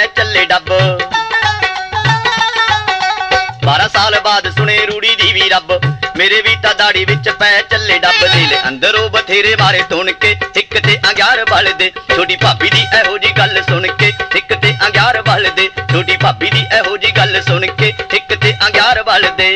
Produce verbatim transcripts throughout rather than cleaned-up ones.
ਚੱਲੇ ਡੱਬ। बारह साल बाद सुने रूड़ी दी भी रब, मेरे भी ता दाड़ी विच पै चले डब। दिल अंदरों बथेरे मारे तुन के हिक ते अंग्यार बल दे, छोटी भाभी दी एहो जी गल सुन के हिक ते अंग्यार बल दे, छोटी भाभी दी एहो जी गल सुन के हिक ते अंग्यार बल दे।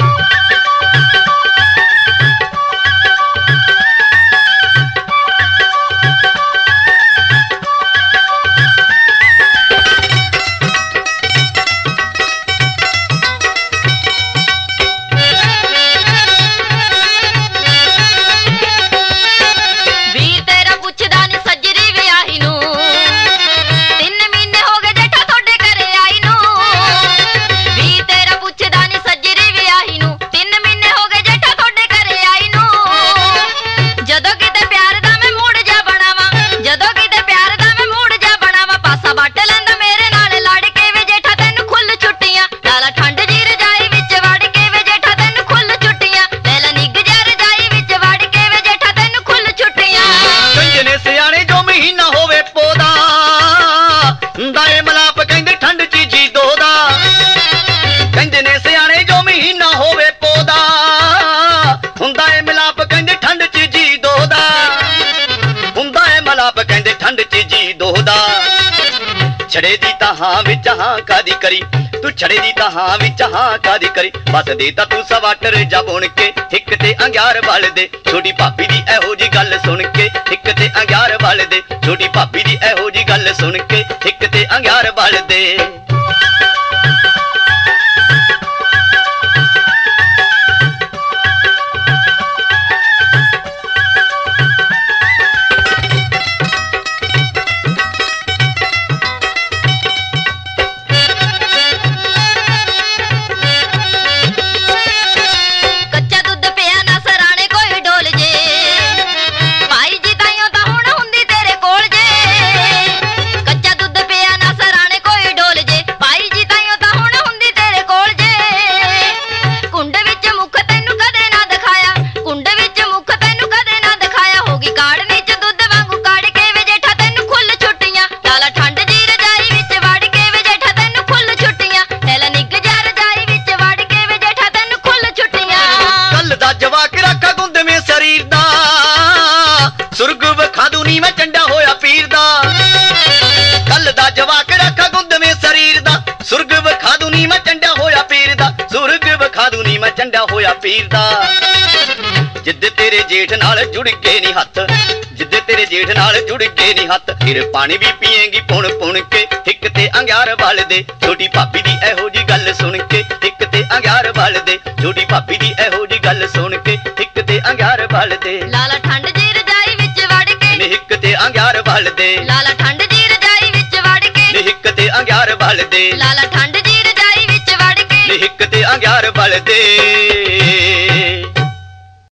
छड़े दी ता हां विच हां कादी करी, तू छड़े दी ता हां विच हां कादी करी, बस दे ता तू सवाटर जा बुन के हिक ते अंग्यार बल दे, छोटी भाभी दी एहो जी गल सुन के हिक ते अंग्यार बल दे, छोटी भाभी दी एहो जी गल सुन के हिक ते अंग्यार बल दे। सुरग विखादू नी मैं चंडा होया पीर दा, कल दा जवाक रखा गुंद में शरीर दा, सुरग विखादू नी मैं चंडा होया पीर दा, सुरग विखादू नी मैं चंडा होया पीर दा। जिद तेरे जेठ नाल जुड़ के नी हथ, जिद तेरे जेठ नाल जुड़ के नी हथ, फिर पानी भी पिएगी पुण पुण के हिक ते अंग्यार बल दे, छोटी भाभी दी एहो जी गल सुन के हिक ते अंग्यार बल दे, छोटी भाभी दी एहो जी गल सुन के हिक ते अंग्यार बल दे। लाला ठंड जी रजाई विच वड़ के हिक ते अंग्यार बल दे, लाला ठंड जी रजाई विच वड़ के हिक ते अंग्यार बल दे, लाला ठंड जी रजाई विच वड़ के हिक ते अंग्यार बल दे।